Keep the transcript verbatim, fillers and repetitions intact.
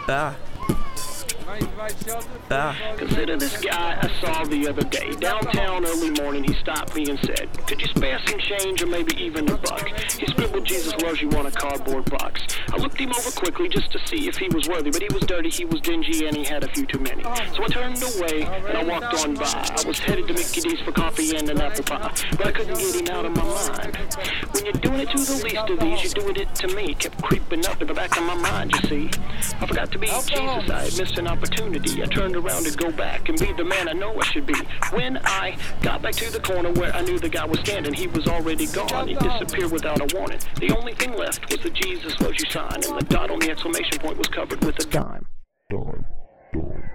Ah. Ah. Consider this guy I saw the other day. Downtown early morning, he stopped me and said, could you spare some change or maybe even a buck? He scribbled Jesus loves you on a cardboard box. I looked him over quickly just to see if he was worthy, but he was dirty, he was dingy, and he had a few too many. So I turned away and I walked on by. I was headed to Mickey D's for coffee and an apple pie, but I couldn't get him out of my mind. When you're doing it to the least of these, you're doing it to me. Kept creeping up in the back of my mind, you see. I forgot to be Jesus, I had missed an opportunity. I turned around to go back and be the man I know I should be. When I got back to the corner where I knew the guy was standing, he was already gone. He disappeared without a warning. The only thing left was the Jesus loves you sign, and the dot on the exclamation point was covered with a dime. Dime. Dime.